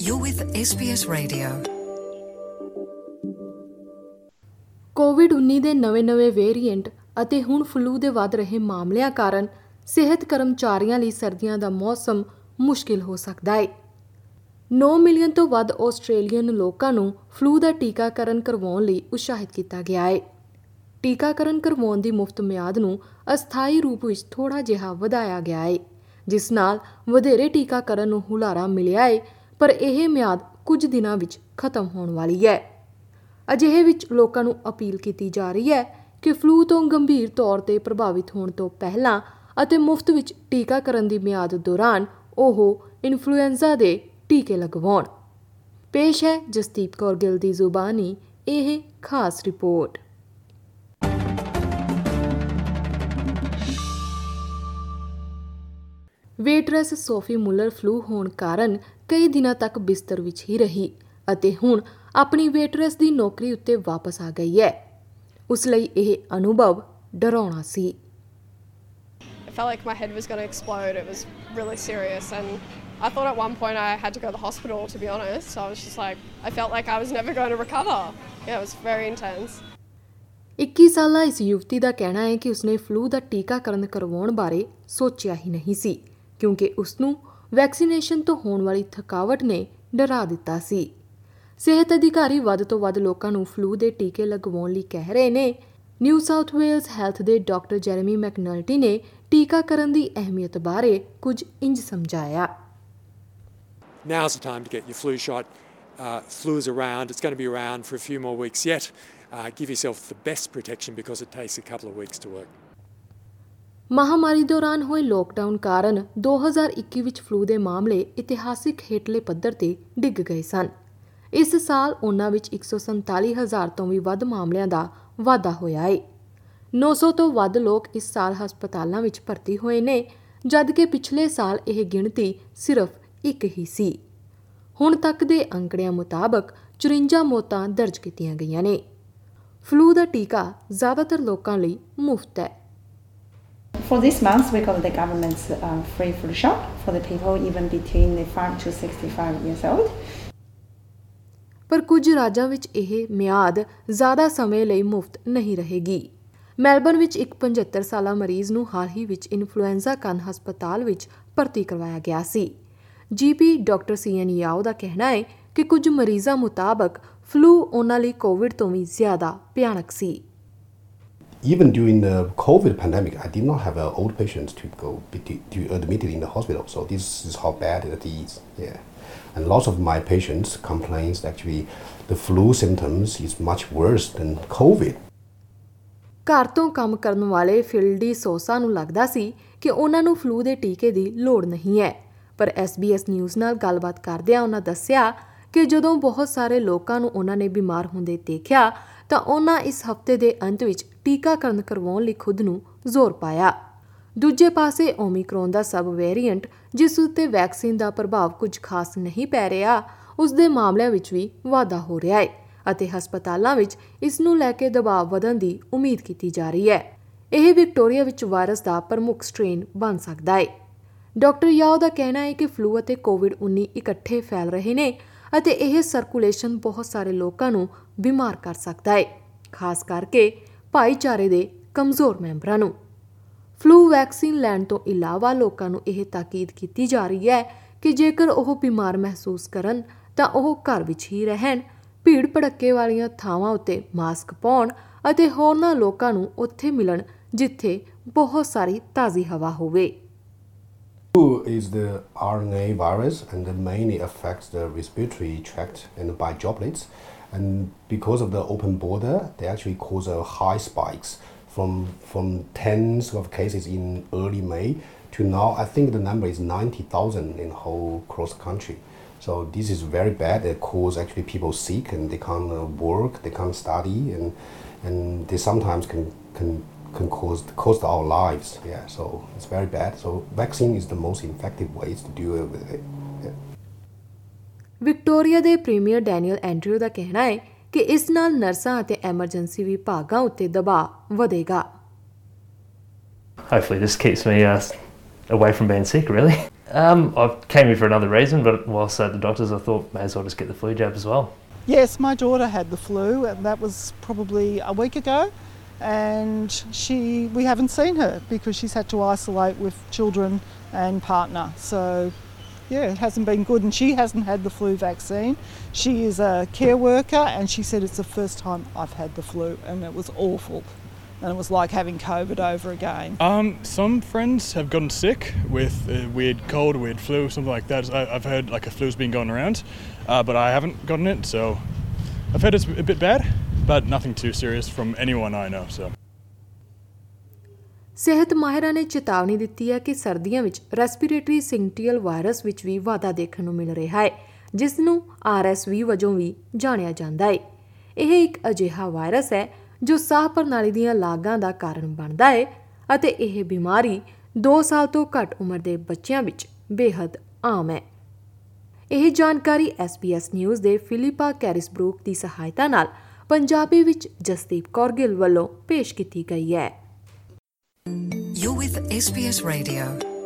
You're with SBS Radio. ਕੋਵਿਡ-19 ਦੇ ਨਵੇਂ variant ਅਤੇ ਹੁਣ ਫਲੂ ਦੇ ਵੱਧ ਰਹੇ ਮਾਮਲਿਆਂ ਕਾਰਨ ਸਿਹਤ ਕਰਮਚਾਰੀਆਂ ਲਈ ਸਰਦੀਆਂ ਦਾ ਮੌਸਮ ਮੁਸ਼ਕਿਲ ਹੋ ਸਕਦਾ ਹੈ। 9 ਮਿਲੀਅਨ ਤੋਂ ਵੱਧ ਆਸਟ੍ਰੇਲੀਅਨ ਲੋਕਾਂ ਨੂੰ ਫਲੂ ਦਾ ਟੀਕਾਕਰਨ ਕਰਵਾਉਣ ਲਈ ਉਤਸ਼ਾਹਿਤ ਕੀਤਾ ਗਿਆ ਹੈ। ਟੀਕਾਕਰਨ ਕਰਵਾਉਣ ਦੀ ਮੁਫਤ ਮਿਆਦ ਨੂੰ ਅਸਥਾਈ ਰੂਪ ਵਿੱਚ ਥੋੜ੍ਹਾ ਜਿਹਾ ਵਧਾਇਆ ਗਿਆ ਹੈ, ਜਿਸ ਨਾਲ ਵਧੇਰੇ ਟੀਕਾਕਰਨ ਨੂੰ ਹੁਲਾਰਾ ਮਿਲਿਆ ਹੈ, ਪਰ ਇਹ ਮਿਆਦ ਕੁਝ ਦਿਨਾਂ ਵਿੱਚ ਖਤਮ ਹੋਣ ਵਾਲੀ ਹੈ। ਅਜਿਹੇ ਵਿੱਚ ਲੋਕਾਂ ਨੂੰ ਅਪੀਲ ਕੀਤੀ ਜਾ ਰਹੀ ਹੈ ਕਿ ਫਲੂ ਤੋਂ ਗੰਭੀਰ ਤੌਰ ਤੇ ਪ੍ਰਭਾਵਿਤ ਹੋਣ ਤੋਂ ਪਹਿਲਾਂ ਅਤੇ ਮੁਫਤ ਵਿੱਚ ਟੀਕਾਕਰਨ ਦੀ ਮਿਆਦ ਦੌਰਾਨ ਉਹ ਇਨਫਲੂਐਂਜ਼ਾ ਦੇ ਟੀਕੇ ਲਗਵਾਉਣ। ਪੇਸ਼ ਹੈ ਜਸਦੀਪ ਕੌਰ ਗਿੱਲ ਦੀ ਜ਼ੁਬਾਨੀ ਇਹ ਖਾਸ ਰਿਪੋਰਟ। ਵੇਟਰੈਸ ਸੋਫੀ ਮੁਲਰ ਫਲੂ ਹੋਣ ਕਾਰਨ ਕਈ ਦਿਨਾਂ ਤੱਕ ਬਿਸਤਰ ਵਿੱਚ ਹੀ ਰਹੀ ਅਤੇ ਹੁਣ ਆਪਣੀ ਵੇਟਰੈਸ ਦੀ ਨੌਕਰੀ ਉੱਤੇ ਵਾਪਸ ਆ ਗਈ ਹੈ। ਉਸ ਲਈ ਇਹ ਅਨੁਭਵ ਡਰਾਉਣਾ ਸੀ। I felt like my head was going to explode. It was really serious and I thought at one point I had to go to the hospital, to be honest. So I was just like, I felt like I was never going to recover. Yeah, it was very intense. 21 ਸਾਲਾ ਇਸ ਯੁਵਤੀ ਦਾ ਕਹਿਣਾ ਹੈ ਕਿ ਉਸਨੇ flu ਦਾ ਟੀਕਾਕਰਨ ਕਰਵਾਉਣ ਬਾਰੇ ਸੋਚਿਆ ਹੀ ਨਹੀਂ ਸੀ, ਕਿਉਂਕਿ ਉਸਨੂੰ ਵੈਕਸੀਨੇਸ਼ਨ ਤੋਂ ਹੋਣ ਵਾਲੀ ਥਕਾਵਟ ਨੇ ਡਰਾ ਦਿੱਤਾ ਸੀ। ਸਿਹਤ ਅਧਿਕਾਰੀ ਵੱਧ ਤੋਂ ਵੱਧ ਲੋਕਾਂ ਨੂੰ ਫਲੂ ਦੇ ਟੀਕੇ ਲਗਵਾਉਣ ਲਈ ਕਹਿ ਰਹੇ ਨੇ। ਨਿਊ ਸਾਊਥ ਵੇਲਜ਼ ਹੈਲਥ ਦੇ ਡਾਕਟਰ ਜੈਰੇਮੀ ਮੈਕਨਲਟੀ ਨੇ ਟੀਕਾਕਰਨ ਦੀ ਅਹਿਮੀਅਤ ਬਾਰੇ ਕੁਝ ਇੰਜ ਸਮਝਾਇਆ। Now's the time to get your flu shot. Flu is around. It's going to be around for a few more weeks yet. Give yourself the best protection because it takes a couple of weeks to work. ਮਹਾਮਾਰੀ ਦੌਰਾਨ ਹੋਏ lockdown ਕਾਰਨ 2021 ਵਿੱਚ flu ਦੇ ਮਾਮਲੇ ਇਤਿਹਾਸਿਕ ਹੇਠਲੇ ਪੱਧਰ ਤੇ ਡਿੱਗ ਗਏ ਸਨ। ਇਸ ਸਾਲ ਉਹਨਾਂ ਵਿੱਚ 147,000 ਤੋਂ ਵੀ ਵੱਧ ਮਾਮਲਿਆਂ ਦਾ ਵਾਧਾ ਹੋਇਆ ਹੈ। 900 ਤੋਂ ਵੱਧ ਲੋਕ ਇਸ ਸਾਲ ਹਸਪਤਾਲਾਂ ਵਿੱਚ ਭਰਤੀ ਹੋਏ ਨੇ, ਜਦਕਿ ਪਿਛਲੇ ਸਾਲ ਇਹ ਗਿਣਤੀ ਸਿਰਫ 1 ਹੀ ਸੀ। ਹੁਣ ਤੱਕ ਦੇ ਅੰਕੜਿਆਂ ਮੁਤਾਬਕ 54 ਮੌਤਾਂ ਦਰਜ ਕੀਤੀਆਂ ਗਈਆਂ ਨੇ। ਫਲੂ ਦਾ ਟੀਕਾ ਜ਼ਿਆਦਾਤਰ ਲੋਕਾਂ ਲਈ ਮੁਫਤ ਹੈ। For this month, we got the government's free flu shot for the people even between the 5 to 65 years old. ਪਰ ਕੁਝ ਰਾਜਾਂ ਵਿੱਚ ਇਹ ਮਿਆਦ ਜ਼ਿਆਦਾ ਸਮੇਂ ਲਈ ਮੁਫਤ ਨਹੀਂ ਰਹੇਗੀ। ਮੈਲਬਰਨ ਵਿੱਚ ਇੱਕ 75 ਸਾਲਾ ਮਰੀਜ਼ ਨੂੰ ਹਾਲ ਹੀ ਵਿੱਚ ਇਨਫਲੂਐਂਜ਼ਾ ਕਾਰਨ ਹਸਪਤਾਲ ਵਿੱਚ ਭਰਤੀ ਕਰਵਾਇਆ ਗਿਆ ਸੀ। ਜੀਪੀ ਡਾਕਟਰ ਸੀਐਨ ਯਾਓ ਦਾ ਕਹਿਣਾ ਹੈ ਕਿ ਕੁਝ ਮਰੀਜ਼ਾਂ ਮੁਤਾਬਕ ਫਲੂ ਉਹਨਾਂ ਲਈ ਕੋਵਿਡ ਤੋਂ ਵੀ ਜ਼ਿਆਦਾ ਭਿਆਨਕ ਸੀ। Even during the COVID pandemic, I did not have old patients to admitted in the hospital. So this is how bad it is. Yeah, and lots of my patients complains actually the flu symptoms is much worse than COVID. ਘਰ ਤੋਂ ਕੰਮ ਕਰਨ ਵਾਲੇ ਫਿਲਡੀ Sosa ਨੂੰ ਲੱਗਦਾ ਸੀ ਕਿ ਉਹਨਾਂ ਨੂੰ ਫਲੂ ਦੇ ਟੀਕੇ ਦੀ ਲੋੜ ਨਹੀਂ ਹੈ, ਪਰ SBS ਨਿਊਜ਼ ਨਾਲ ਗੱਲਬਾਤ ਕਰਦਿਆਂ ਉਹਨਾਂ ਦੱਸਿਆ ਕਿ ਜਦੋਂ ਬਹੁਤ ਸਾਰੇ ਲੋਕਾਂ ਨੂੰ ਉਹਨਾਂ ਨੇ ਬਿਮਾਰ ਹੁੰਦੇ ਦੇਖਿਆ ਤਾਂ ਉਹਨਾਂ ਇਸ ਹਫ਼ਤੇ ਦੇ ਅੰਤ ਵਿੱਚ ਟੀਕਾਕਰਨ ਕਰਵਾਉਣ ਲਈ ਖੁਦ ਨੂੰ ਜ਼ੋਰ ਪਾਇਆ। ਦੂਜੇ ਪਾਸੇ ਓਮਿਕਰੋਨ ਦਾ ਸਬ ਵੇਰੀਐਂਟ, ਜਿਸ ਉੱਤੇ ਵੈਕਸੀਨ ਦਾ ਪ੍ਰਭਾਵ ਕੁਝ ਖਾਸ ਨਹੀਂ ਪੈ ਰਿਹਾ, ਉਸ ਦੇ ਮਾਮਲਿਆਂ ਵਿੱਚ ਵੀ ਵਾਧਾ ਹੋ ਰਿਹਾ ਹੈ ਅਤੇ ਹਸਪਤਾਲਾਂ ਵਿੱਚ ਇਸ ਨੂੰ ਲੈ ਕੇ ਦਬਾਅ ਵਧਣ ਦੀ ਉਮੀਦ ਕੀਤੀ ਜਾ ਰਹੀ ਹੈ। ਇਹ ਵਿਕਟੋਰੀਆ ਵਿੱਚ ਵਾਇਰਸ ਦਾ ਪ੍ਰਮੁੱਖ ਸਟ੍ਰੇਨ ਬਣ ਸਕਦਾ ਹੈ। ਡਾਕਟਰ ਯਾਓ ਦਾ ਕਹਿਣਾ ਹੈ ਕਿ ਫਲੂ ਅਤੇ ਕੋਵਿਡ-19 ਇਕੱਠੇ ਫੈਲ ਰਹੇ ਨੇ ਅਤੇ ਇਹ ਸਰਕੂਲੇਸ਼ਨ ਬਹੁਤ ਸਾਰੇ ਲੋਕਾਂ ਨੂੰ ਬਿਮਾਰ ਕਰ ਸਕਦਾ ਹੈ, ਖਾਸ ਕਰਕੇ ਭਾਈਚਾਰੇ ਦੇ ਕਮਜ਼ੋਰ ਮੈਂਬਰਾਂ ਨੂੰ। ਫਲੂ ਵੈਕਸੀਨ ਲੈਣ ਤੋਂ ਇਲਾਵਾ ਲੋਕਾਂ ਨੂੰ ਇਹ ਤਾਕੀਦ ਕੀਤੀ ਜਾ ਰਹੀ ਹੈ ਕਿ ਜੇਕਰ ਉਹ ਬਿਮਾਰ ਮਹਿਸੂਸ ਕਰਨ ਤਾਂ ਉਹ ਘਰ ਵਿੱਚ ਹੀ ਰਹਿਣ, ਭੀੜ ਭੜੱਕੇ ਵਾਲੀਆਂ ਥਾਵਾਂ ਉੱਤੇ ਮਾਸਕ ਪਾਉਣ ਅਤੇ ਹੋਰਨਾਂ ਲੋਕਾਂ ਨੂੰ ਉੱਥੇ ਮਿਲਣ ਜਿੱਥੇ ਬਹੁਤ ਸਾਰੀ ਤਾਜ਼ੀ ਹਵਾ ਹੋਵੇ। Flu is the RNA virus and it mainly affects the respiratory tract and by droplets. And because of the open border, they actually cause high spikes from tens of cases in early May to now. I think the number is 90,000 in whole cross country. So this is very bad. It causes actually people sick and they can't work, they can't study, and they sometimes can cost our lives. Yeah, so it's very bad. So vaccine is the most effective ways to deal with it. Yeah. Victoria ਦੇ premier Daniel Andrew ਦਾ ਕਹਿਣਾ ਹੈ ਕਿ ਇਸ ਨਾਲ ਨਰਸਾਂ ਅਤੇ emergency ਵਿਭਾਗਾਂ ਉੱਤੇ ਦਬਾਅ ਵਧੇਗਾ। Hopefully this keeps me away from being sick, really. I came here for another reason, but whilst at the doctor's I thought may as well just get the flu jab as well. Yes, my daughter had the flu, and that was probably a week ago, and we haven't seen her because she's had to isolate with children and partner. So yeah, it hasn't been good, and she hasn't had the flu vaccine. She is a care worker, and she said it's the first time I've had the flu, and it was awful. And it was like having COVID over again. Some friends have gotten sick with a weird cold, weird flu, something like that. I've heard like a flu's been going around, but I haven't gotten it, so I've heard it's a bit bad, but nothing too serious from anyone I know. So. ਸਿਹਤ ਮਾਹਿਰਾਂ ਨੇ ਚੇਤਾਵਨੀ ਦਿੱਤੀ ਹੈ ਕਿ ਸਰਦੀਆਂ ਵਿੱਚ respiratory ਸਿੰਕਟੀਅਲ virus ਵਿੱਚ ਵੀ ਵਾਧਾ ਦੇਖਣ ਨੂੰ ਮਿਲ ਰਿਹਾ ਹੈ, ਜਿਸ ਨੂੰ RSV ਵਜੋਂ ਵੀ ਜਾਣਿਆ ਜਾਂਦਾ ਹੈ। ਇਹ ਇੱਕ ਅਜਿਹਾ ਵਾਇਰਸ ਹੈ ਜੋ ਸਾਹ ਪ੍ਰਣਾਲੀ ਦੀਆਂ ਲਾਗਾਂ ਦਾ ਕਾਰਨ ਬਣਦਾ ਹੈ ਅਤੇ ਇਹ ਬਿਮਾਰੀ 2 ਸਾਲ ਤੋਂ ਘੱਟ ਉਮਰ ਦੇ ਬੱਚਿਆਂ ਵਿੱਚ ਬੇਹੱਦ ਆਮ ਹੈ। ਇਹ ਜਾਣਕਾਰੀ SBS ਨਿਊਜ਼ ਦੇ ਫਿਲਿਪਾ ਕੈਰਿਸਬਰੂਕ ਦੀ ਸਹਾਇਤਾ ਨਾਲ ਪੰਜਾਬੀ ਵਿੱਚ ਜਸਦੀਪ ਕੌਰ ਗਿੱਲ ਵੱਲੋਂ ਪੇਸ਼ ਕੀਤੀ ਗਈ ਹੈ। You're with SBS Radio.